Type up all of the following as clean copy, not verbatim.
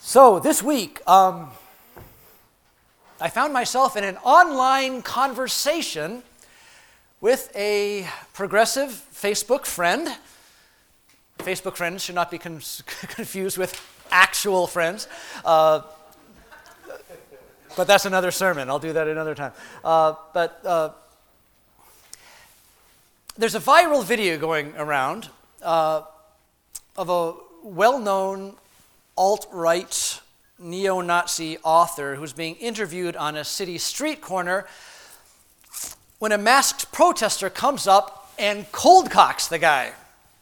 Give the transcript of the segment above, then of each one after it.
So this week, I found myself in an online conversation with a progressive Facebook friend. Facebook friends should not be confused with actual friends. But that's another sermon. I'll do that another time. There's a viral video going around of a well-known alt-right neo-Nazi author who's being interviewed on a city street corner when a masked protester comes up and cold cocks the guy.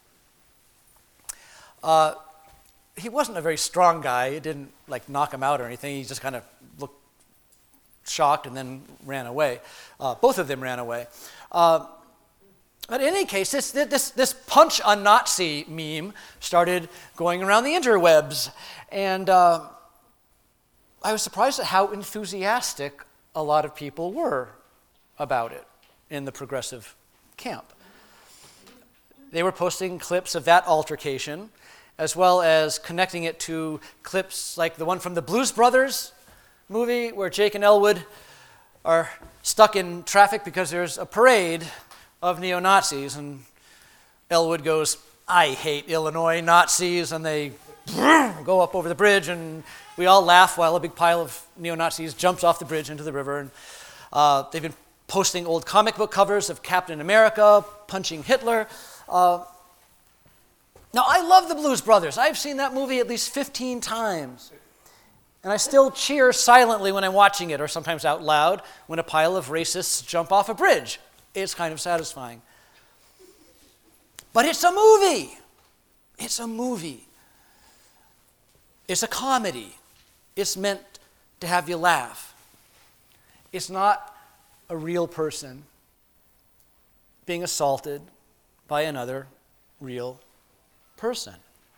He wasn't a very strong guy. It didn't knock him out or anything. He just kind of looked shocked and then ran away. Both of them ran away. But in any case, this punch a Nazi meme started going around the interwebs. And I was surprised at how enthusiastic a lot of people were about it in the progressive camp. They were posting clips of that altercation, as well as connecting it to clips like the one from the Blues Brothers movie, where Jake and Elwood are stuck in traffic because there's a parade of neo-Nazis, and Elwood goes, "I hate Illinois Nazis," and they go up over the bridge, and we all laugh while a big pile of neo-Nazis jumps off the bridge into the river. And they've been posting old comic book covers of Captain America punching Hitler. Now, I love the Blues Brothers. I've seen that movie at least 15 times. And I still cheer silently when I'm watching it, or sometimes out loud when a pile of racists jump off a bridge. It's kind of satisfying. But it's a movie. It's a movie. It's a comedy. It's meant to have you laugh. It's not a real person being assaulted by another real person.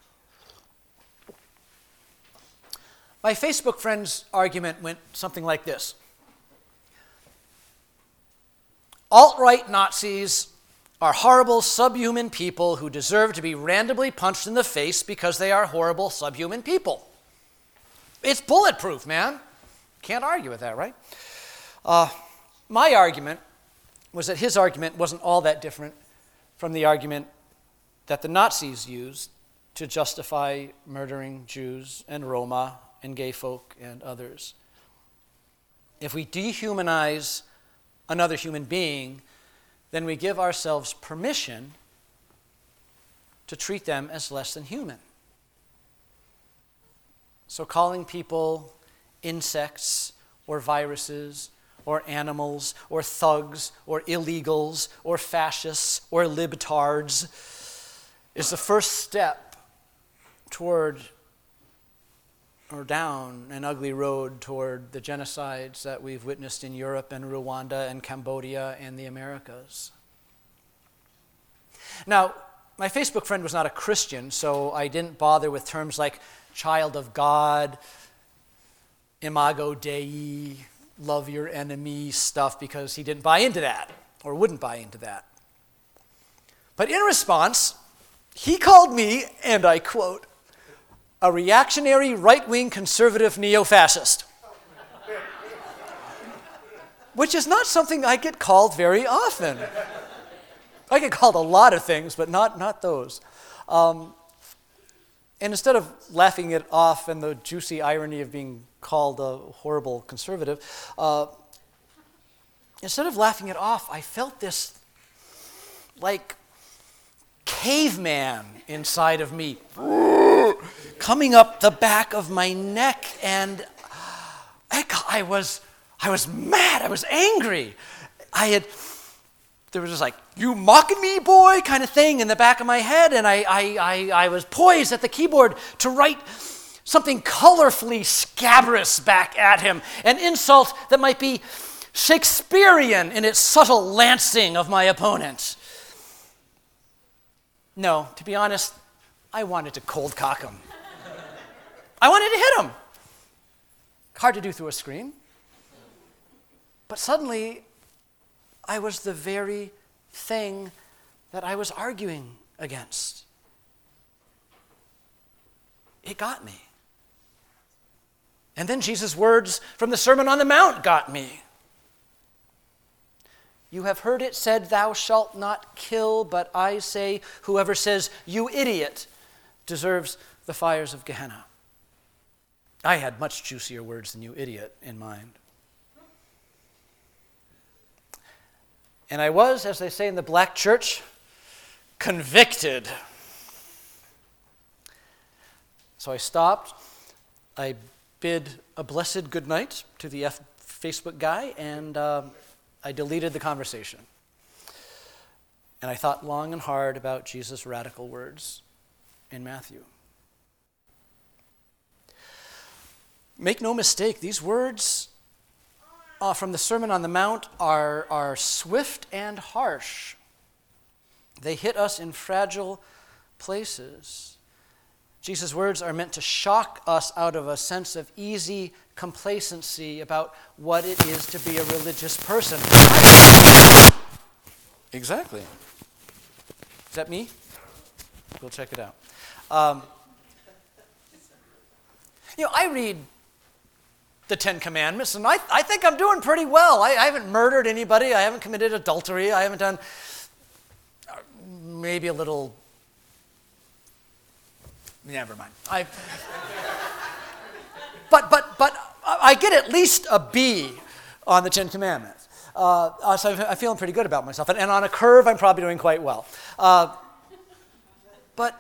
My Facebook friend's argument went something like this. Alt-right Nazis are horrible subhuman people who deserve to be randomly punched in the face because they are horrible subhuman people. It's bulletproof, man. Can't argue with that, right? My argument was that his argument wasn't all that different from the argument that the Nazis used to justify murdering Jews and Roma and gay folk and others. If we dehumanize another human being, then we give ourselves permission to treat them as less than human. So calling people insects or viruses or animals or thugs or illegals or fascists or libtards is the first step toward or down an ugly road toward the genocides that we've witnessed in Europe and Rwanda and Cambodia and the Americas. Now, my Facebook friend was not a Christian, so I didn't bother with terms like child of God, imago Dei, love your enemy stuff, because he didn't buy into that, or wouldn't buy into that. But in response, he called me, and I quote, a reactionary, right-wing, conservative neo-fascist. Which is not something I get called very often. I get called a lot of things, but not those. And instead of laughing it off and the juicy irony of being called a horrible conservative, instead of laughing it off, I felt this, caveman inside of me coming up the back of my neck, and I was mad. I was angry. There was just "you mocking me, boy," kind of thing in the back of my head, and I was poised at the keyboard to write something colorfully scabrous back at him, an insult that might be Shakespearean in its subtle lancing of my opponent. No, to be honest, I wanted to cold cock him. I wanted to hit him. Hard to do through a screen. But suddenly, I was the very thing that I was arguing against. It got me. And then Jesus' words from the Sermon on the Mount got me. You have heard it said, thou shalt not kill, but I say, whoever says, you idiot, deserves the fires of Gehenna. I had much juicier words than you idiot in mind. And I was, as they say in the black church, convicted. So I stopped. I bid a blessed good night to the Facebook guy, and I deleted the conversation. And I thought long and hard about Jesus' radical words in Matthew. Make no mistake, these words from the Sermon on the Mount are swift and harsh. They hit us in fragile places. Jesus' words are meant to shock us out of a sense of easy complacency about what it is to be a religious person. Exactly. Is that me? We'll check it out. I read the Ten Commandments, and I think I'm doing pretty well. I haven't murdered anybody. I haven't committed adultery. I haven't done maybe a little... Never mind. But I get at least a B on the Ten Commandments. So I'm feeling pretty good about myself. And on a curve, I'm probably doing quite well. But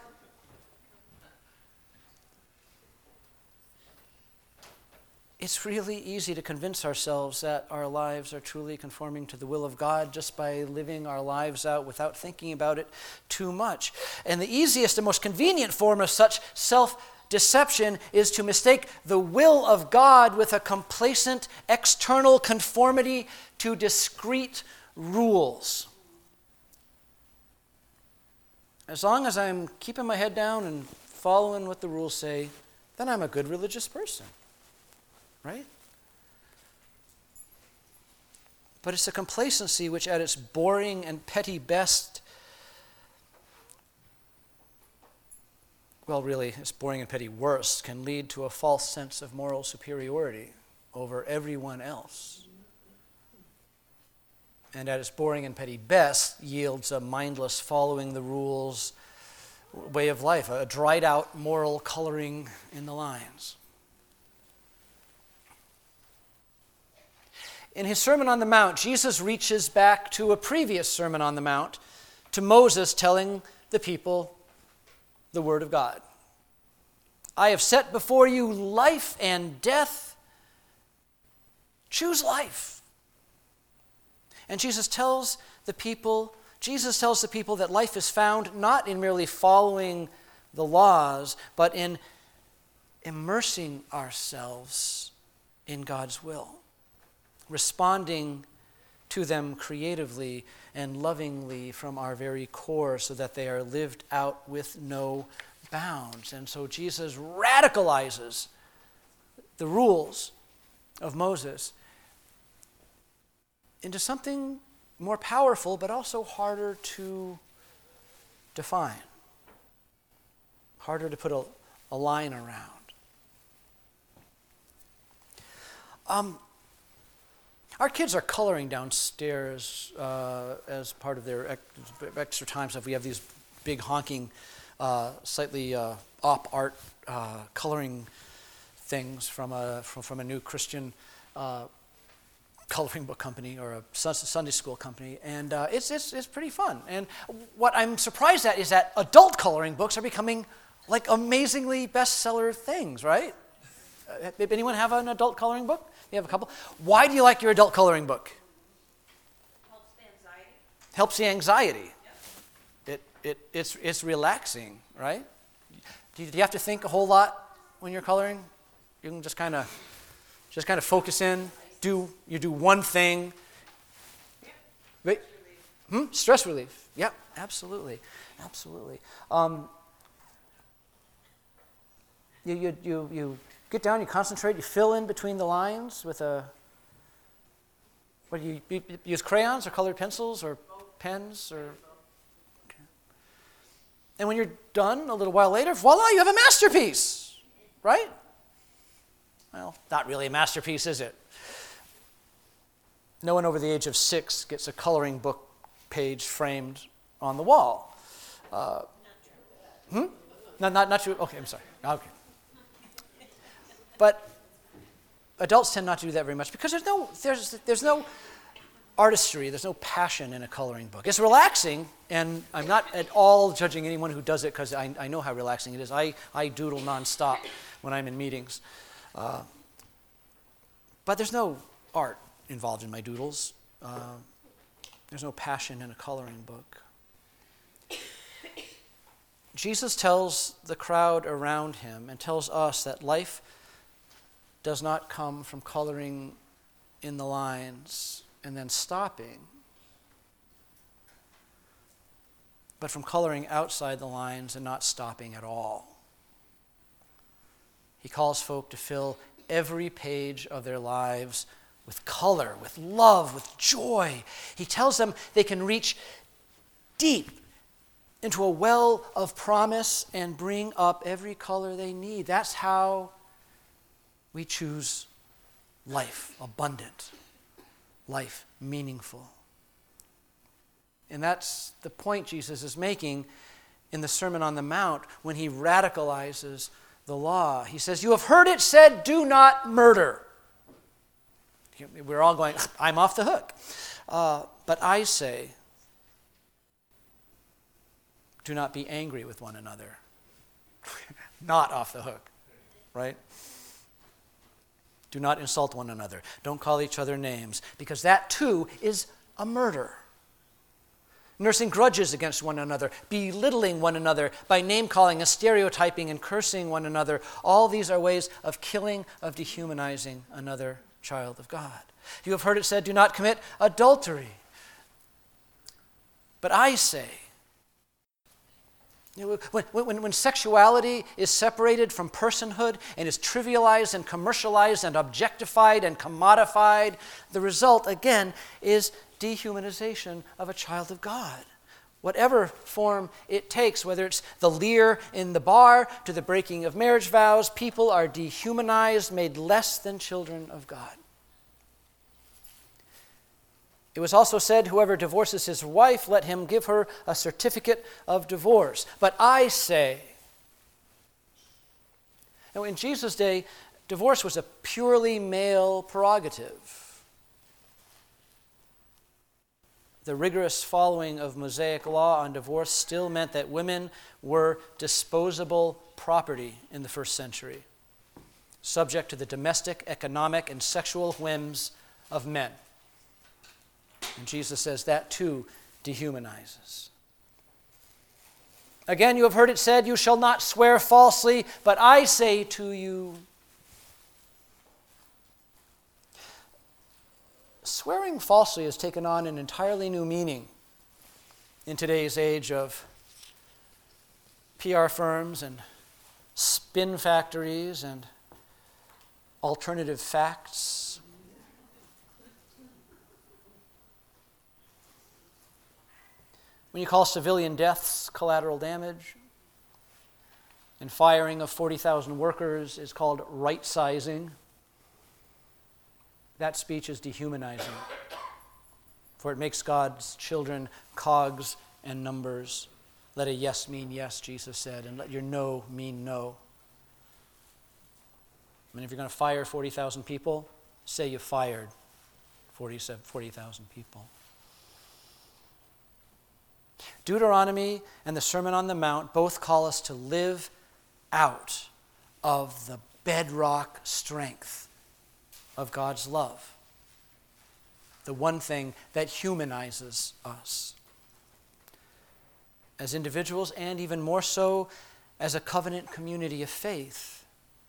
it's really easy to convince ourselves that our lives are truly conforming to the will of God just by living our lives out without thinking about it too much. And the easiest and most convenient form of such self-deception is to mistake the will of God with a complacent external conformity to discrete rules. As long as I'm keeping my head down and following what the rules say, then I'm a good religious person. Right? But it's a complacency which at its boring and petty best, well, really, its boring and petty worst, can lead to a false sense of moral superiority over everyone else. And at its boring and petty best, yields a mindless following the rules way of life, a dried out moral coloring in the lines. In his Sermon on the Mount, Jesus reaches back to a previous Sermon on the Mount, to Moses telling the people the Word of God. I have set before you life and death. Choose life. And Jesus tells the people that life is found not in merely following the laws, but in immersing ourselves in God's will, responding to them creatively and lovingly from our very core so that they are lived out with no bounds. And so Jesus radicalizes the rules of Moses into something more powerful but also harder to define, harder to put a line around. Our kids are coloring downstairs as part of their extra time stuff. We have these big honking, slightly op art coloring things from a new Christian coloring book company or a Sunday school company, and it's pretty fun. And what I'm surprised at is that adult coloring books are becoming like amazingly bestseller things, right? Anyone have an adult coloring book? You have a couple. Why do you like your adult coloring book? Helps the anxiety. Helps the anxiety. Yep. It's relaxing, right? Do you have to think a whole lot when you're coloring? You can just kind of focus in. You do one thing. Wait. Stress relief. Yep, absolutely. You get down, you concentrate, you fill in between the lines with what do you use crayons or colored pencils or pens or? Okay. And when you're done, a little while later, voila, you have a masterpiece, right? Well, well, not really a masterpiece, is it? No one over the age of 6 gets a coloring book page framed on the wall. Not true. Okay, I'm sorry. Okay. But adults tend not to do that very much because there's no artistry, there's no passion in a coloring book. It's relaxing, and I'm not at all judging anyone who does it because I know how relaxing it is. I doodle nonstop when I'm in meetings. But there's no art involved in my doodles. There's no passion in a coloring book. Jesus tells the crowd around him and tells us that life does not come from coloring in the lines and then stopping, but from coloring outside the lines and not stopping at all. He calls folk to fill every page of their lives with color, with love, with joy. He tells them they can reach deep into a well of promise and bring up every color they need. That's how we choose life abundant, life meaningful. And that's the point Jesus is making in the Sermon on the Mount when he radicalizes the law. He says, "You have heard it said, do not murder." We're all going, I'm off the hook. But I say, do not be angry with one another. Not off the hook, right? Do not insult one another. Don't call each other names, because that too is a murder. Nursing grudges against one another, belittling one another by name-calling and stereotyping and cursing one another. All these are ways of killing, of dehumanizing another child of God. You have heard it said, do not commit adultery. But I say, when sexuality is separated from personhood and is trivialized and commercialized and objectified and commodified, the result, again, is dehumanization of a child of God. Whatever form it takes, whether it's the leer in the bar to the breaking of marriage vows, people are dehumanized, made less than children of God. It was also said, whoever divorces his wife, let him give her a certificate of divorce. But I say, now in Jesus' day, divorce was a purely male prerogative. The rigorous following of Mosaic law on divorce still meant that women were disposable property in the first century, subject to the domestic, economic, and sexual whims of men. And Jesus says that too dehumanizes. Again, you have heard it said, you shall not swear falsely, but I say to you, swearing falsely has taken on an entirely new meaning in today's age of PR firms and spin factories and alternative facts. When you call civilian deaths collateral damage, and firing of 40,000 workers is called right-sizing, that speech is dehumanizing, for it makes God's children cogs and numbers. Let a yes mean yes, Jesus said, and let your no mean no. I mean, if you're going to fire 40,000 people, say you fired 40,000 people. Deuteronomy and the Sermon on the Mount both call us to live out of the bedrock strength of God's love, the one thing that humanizes us as individuals and even more so as a covenant community of faith.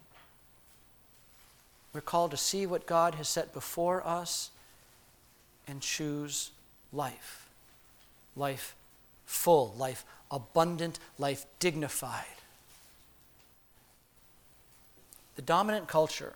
We're called to see what God has set before us and choose life. Life full, life abundant, life dignified. The dominant culture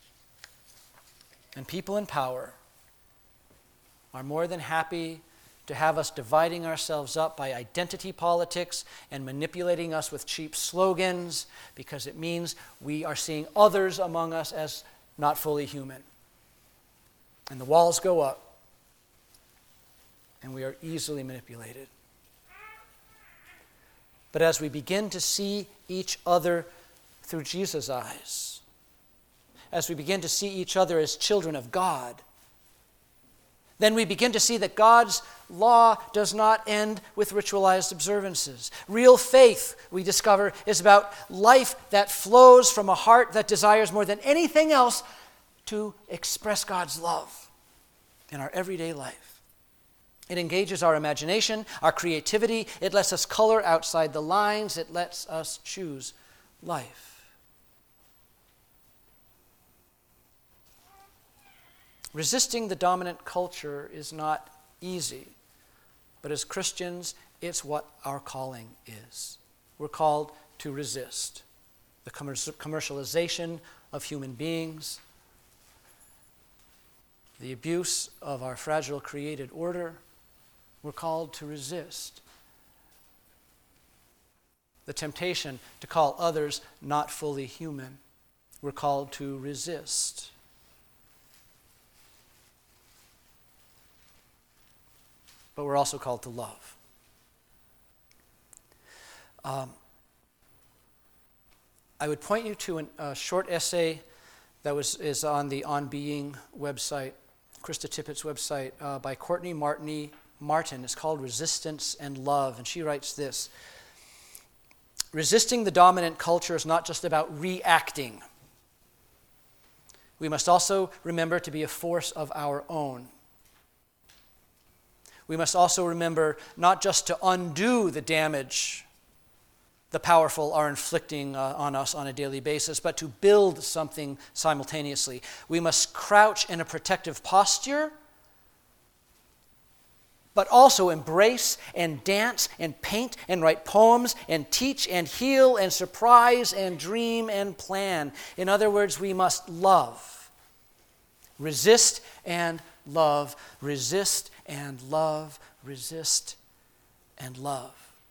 and people in power are more than happy to have us dividing ourselves up by identity politics and manipulating us with cheap slogans, because it means we are seeing others among us as not fully human. And the walls go up, and we are easily manipulated. But as we begin to see each other through Jesus' eyes, as we begin to see each other as children of God, then we begin to see that God's law does not end with ritualized observances. Real faith, we discover, is about life that flows from a heart that desires more than anything else to express God's love in our everyday life. It engages our imagination, our creativity. It lets us color outside the lines. It lets us choose life. Resisting the dominant culture is not easy, but as Christians, it's what our calling is. We're called to resist the commercialization of human beings, the abuse of our fragile created order. We're called to resist the temptation to call others not fully human. We're called to resist but we're also called to love. I would point you to a short essay that is on the On Being website, Krista Tippett's website, by Courtney Martin. It's called Resistance and Love, and she writes this: resisting the dominant culture is not just about reacting. We must also remember to be a force of our own. We must also remember not just to undo the damage the powerful are inflicting on us on a daily basis, but to build something simultaneously. We must crouch in a protective posture, but also embrace and dance and paint and write poems and teach and heal and surprise and dream and plan. In other words, we must love. Resist and love. Resist and love. Resist and love.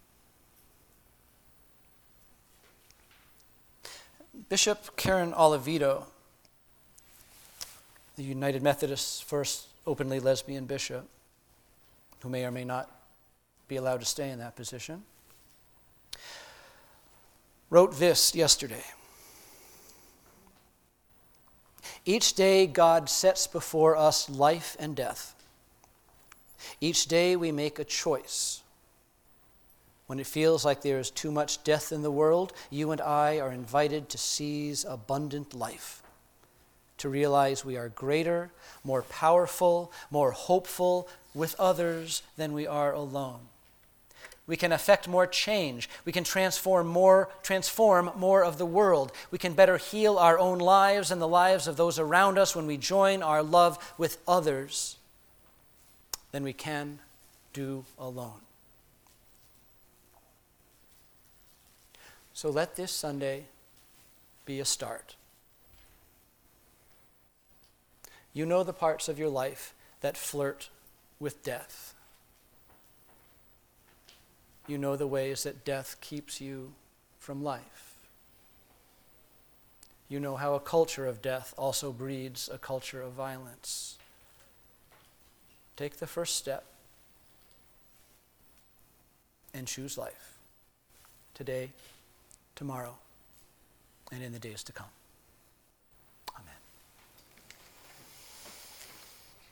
Bishop Karen Oliveto, the United Methodists' first openly lesbian bishop, who may or may not be allowed to stay in that position, wrote this yesterday: each day God sets before us life and death. Each day we make a choice. When it feels like there is too much death in the world, you and I are invited to seize abundant life, to realize we are greater, more powerful, more hopeful with others than we are alone. We can affect more change. We can transform more of the world. We can better heal our own lives and the lives of those around us when we join our love with others than we can do alone. So let this Sunday be a start. You know the parts of your life that flirt with death. You know the ways that death keeps you from life. You know how a culture of death also breeds a culture of violence. Take the first step and choose life today, tomorrow, and in the days to come.